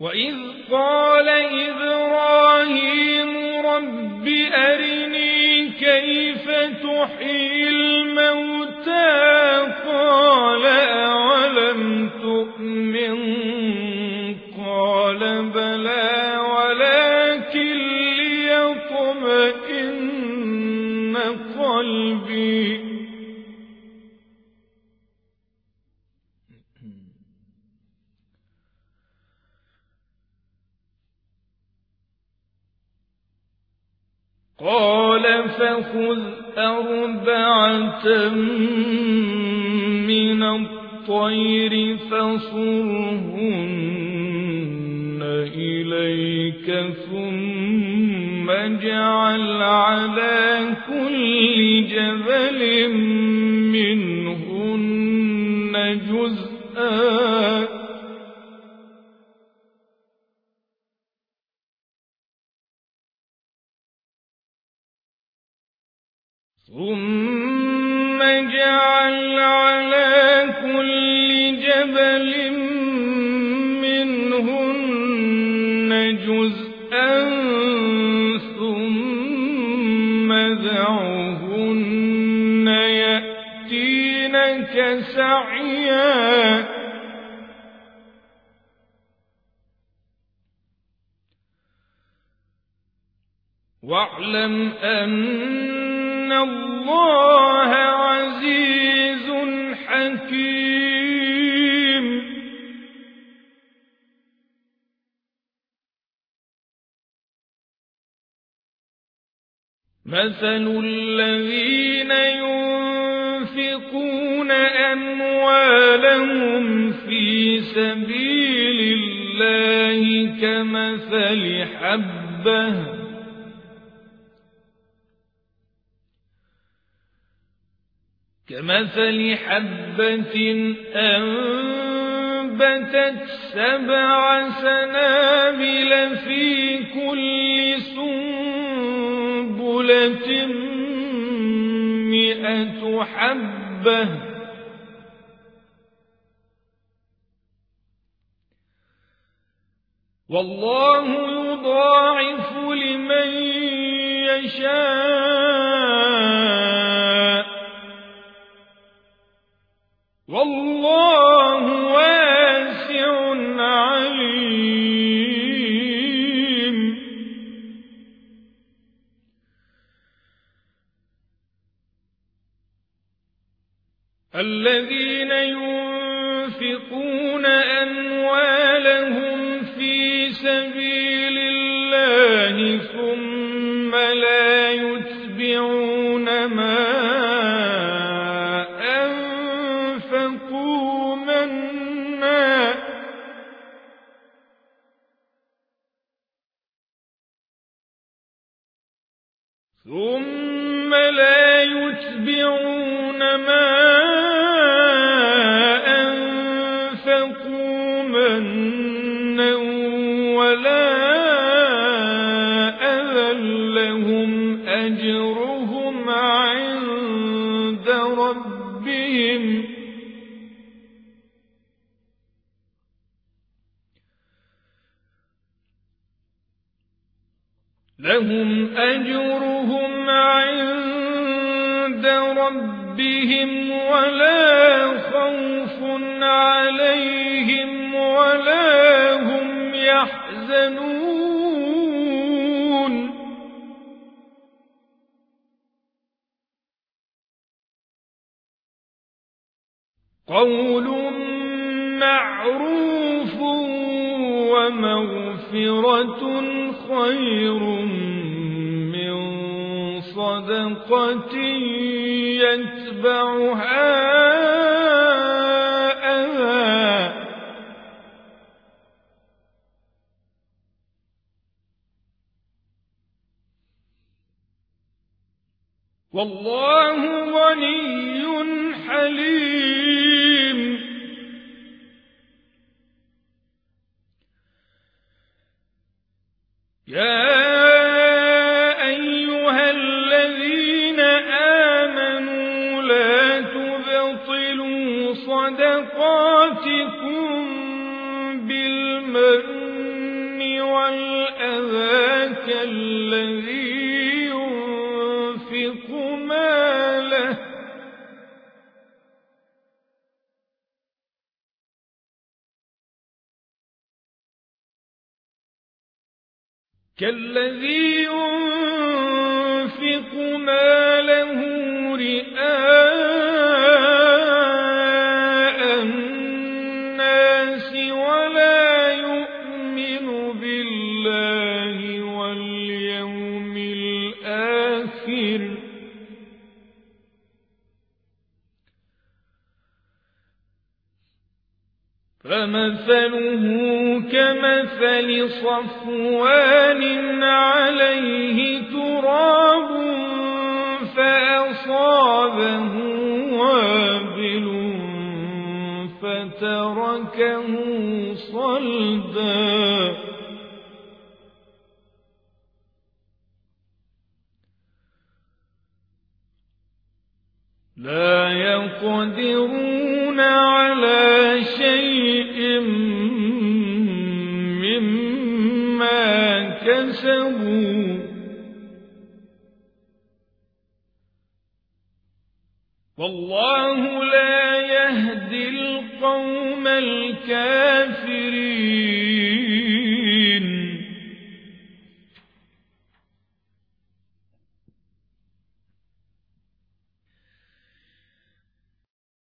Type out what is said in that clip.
وإذ قال إبراهيم رب أرني كيف تحيي الموتى قال أولم تؤمن قال بلى ولكن ليطمئن قلبي قال فخذ أربعة من الطير فصرهن إليك ثم اجعل على كل جبل منهن جزءا ثم اجعل على كل جبل منهن جزءا ثم دعهن يأتينك سعيا واعلم أن الله عزيز حكيم مثل الذين ينفقون أموالهم في سبيل الله كمثل حبة أنبتت 7 سنابل في كل سنبلة 100 حبة والله يضاعف لمن يشاء والله واسع عليم الذين ينفقون أموالهم في سبيل الله ثم لا يتبعون ما أنفقوا منا ولا أذى لهم أجرهم عند ربهم لهم أجرهم عند ربهم ولا خوف عليهم ولا هم يحزنون قول معروف ومغفرة خير من صدقة يتبعها أذى والله غني حليم يا أيها الذين آمنوا لا تبطلوا صدقاتكم بالمن أذاك الذي ينفق ماله كالذي ينفق ماله رئاء الناس ولا يؤمن بالله واليوم الآخر فمثله كمثل صفوان عليه تراب فأصابه وابل فتركه صلدا لا يقدرون على شيء مما كسبوا والله لا يهدي القوم الكافرين